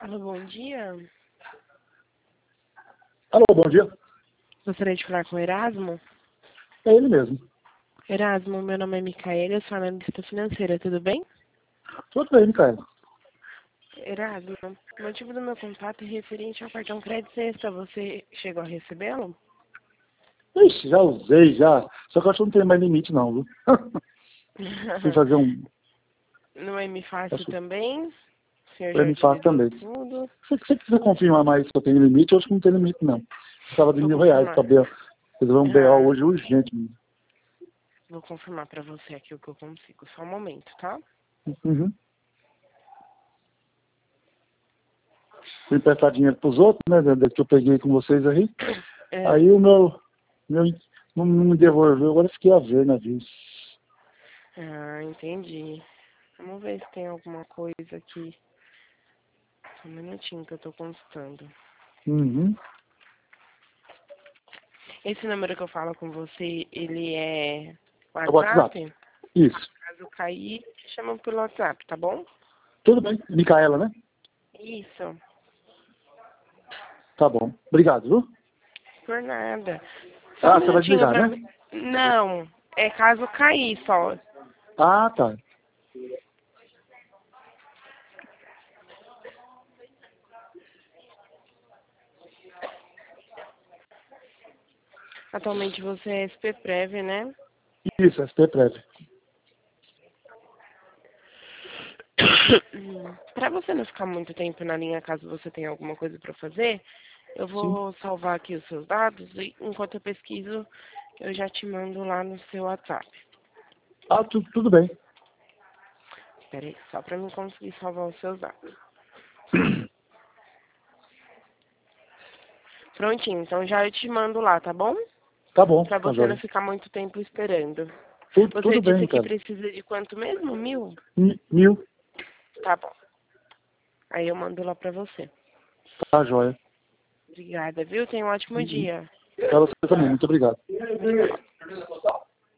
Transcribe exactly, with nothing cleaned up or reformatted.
Alô, bom dia. Alô, bom dia. Gostaria de falar com o Erasmo? É ele mesmo. Erasmo, meu nome é Micaela, eu sou analista financeira, tudo bem? Tudo bem, Micaela. Erasmo, o motivo do meu contato é referente ao cartão crédito Sexta. Você chegou a recebê-lo? Ixi, já usei, já. Só que eu acho que não tem mais limite, não, viu? Fui fazer um... No M Fácil Acho... também? O senhor Pra já mim fácil utilizou também. tudo? Se você quiser confirmar mais se eu tenho limite, eu acho que não tem limite, não. Precisava de Vou mil reais confirmar. pra B O. Resolver um B O Ah, hoje urgente. Menino. vou confirmar pra você aqui o que eu consigo. Só um momento, tá? Uhum. Fui emprestar dinheiro pros outros, né? Desde que eu peguei com vocês aí. É, Aí o meu... meu não, não me devolveu, agora eu fiquei a ver, né, viu? ah, entendi. Vamos ver se tem alguma coisa aqui. Só um minutinho que eu tô consultando. Uhum. Esse número que eu falo com você, ele é É o WhatsApp. WhatsApp? Isso. Caso cair, chama pelo WhatsApp, tá bom? Tudo bem. Micaela, né? Isso, Tá bom. Obrigado, viu? por nada. Só um Ah, você vai minutinho desligar, pra né? mim. Não, é caso cair só. Ah, tá. Atualmente você é S P Prev, né? Isso, S P Prévio. Pra você não ficar muito tempo na linha, caso você tenha alguma coisa pra fazer, eu Sim. vou salvar aqui os seus dados e enquanto eu pesquiso, eu já te mando lá no seu WhatsApp. Ah, tu, tudo bem. Espera aí, só pra mim conseguir salvar os seus dados. Prontinho, então já eu te mando lá, tá bom? Tá bom, Pra tá você não jóia. ficar muito tempo esperando. Tudo, Você tudo bem, disse que Micaela. precisa de quanto mesmo? Mil? Mi- Mil, Tá bom. Aí eu mando lá pra você. tá jóia. Obrigada, viu? Tenha um ótimo Uhum. dia. Pra você também, muito obrigado. Tchau.